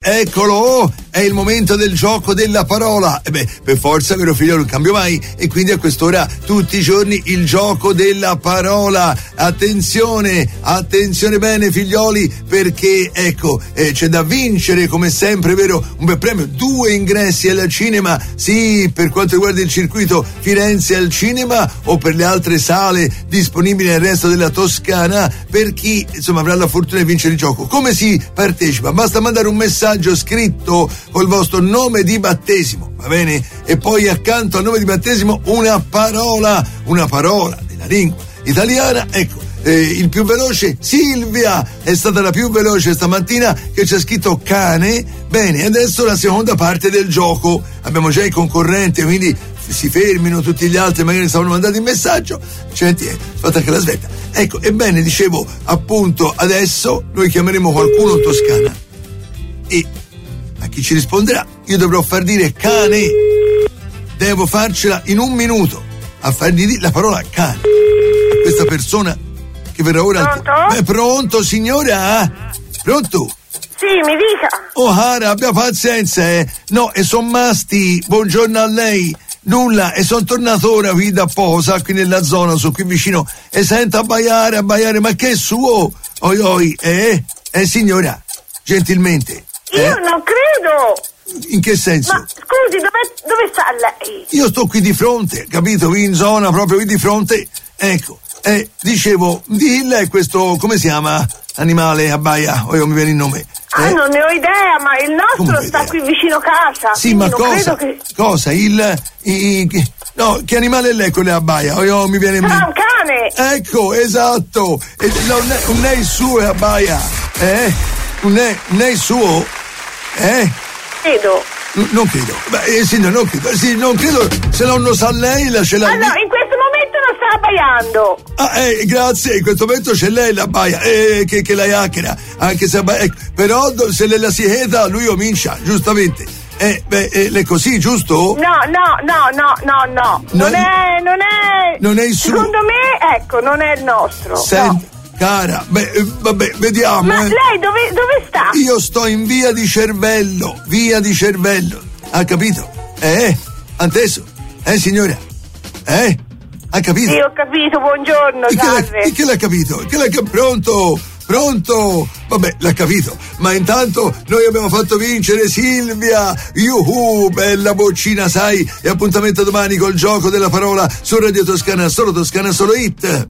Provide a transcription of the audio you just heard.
eccolo, è il momento del gioco della parola. E per forza, vero figlio, non cambio mai, e quindi a quest'ora tutti i giorni il gioco della parola. Attenzione bene figlioli, perché ecco, c'è da vincere come sempre, vero? Un bel premio, 2 ingressi al cinema, sì, per quanto riguarda il circuito Firenze al cinema o per le altre sale disponibili nel resto della Toscana, per chi insomma avrà la fortuna di vincere il gioco. Come si partecipa? Basta mandare un messaggio scritto col vostro nome di battesimo, va bene? E poi accanto al nome di battesimo una parola della lingua italiana. Ecco, il più veloce, Silvia, è stata la più veloce stamattina, che c'è scritto cane. Bene, adesso la seconda parte del gioco. Abbiamo già i concorrenti, quindi si fermino tutti gli altri, magari stavano mandando il messaggio. Senti, fatta anche la svetta. Ecco, ebbene, dicevo, appunto, adesso noi chiameremo qualcuno in Toscana e a chi ci risponderà io dovrò far dire cane. Devo farcela in 1 minuto a fargli dire la parola cane a questa persona che verrà ora. Pronto? Pronto signora? Pronto? Sì, mi dica. Oh cara, abbia pazienza, No, e son Masti, buongiorno a lei. Nulla, e sono tornato ora qui da poco, sa, qui nella zona, sono qui vicino, e sento abbaiare, ma che è suo? Oi, signora, gentilmente. Io non credo. In che senso? Ma scusi, dove sta lei? Io sto qui di fronte, capito? Qui in zona, proprio qui di fronte. Ecco, dicevo, di lei questo, come si chiama? Animale abbaia, io mi viene il nome. Non ne ho idea, ma il nostro sta qui vicino casa. Sì, ma cosa? Che... Cosa? No, che animale è lei quello che abbaia? Io mi viene in mente. Un cane! Ecco, esatto! Non è il suo che abbaia, Non è il suo? Credo. Non credo. Signor, non credo. Sì, non credo. Se non lo sa lei, la ce l'ha. No, in questo momento non sta abbaiando. Grazie, in questo momento c'è lei la abbaia. Che la hackera. Anche se abbaia. Però se lei la si cheda, lui comincia, giustamente. È così, giusto? No. Non è il suo. Secondo me, ecco, non è il nostro. Senti, cara, vabbè, vediamo. Ma lei dove sta? Io sto in via di Cervello. Ha capito? Adesso? Signora? Ha capito? Sì, ho capito, buongiorno, salve. Che l'ha capito? Pronto? Vabbè, l'ha capito. Ma intanto noi abbiamo fatto vincere Silvia. Bella boccina, sai. E appuntamento domani col gioco della parola su Radio Toscana, solo Toscana, solo hit.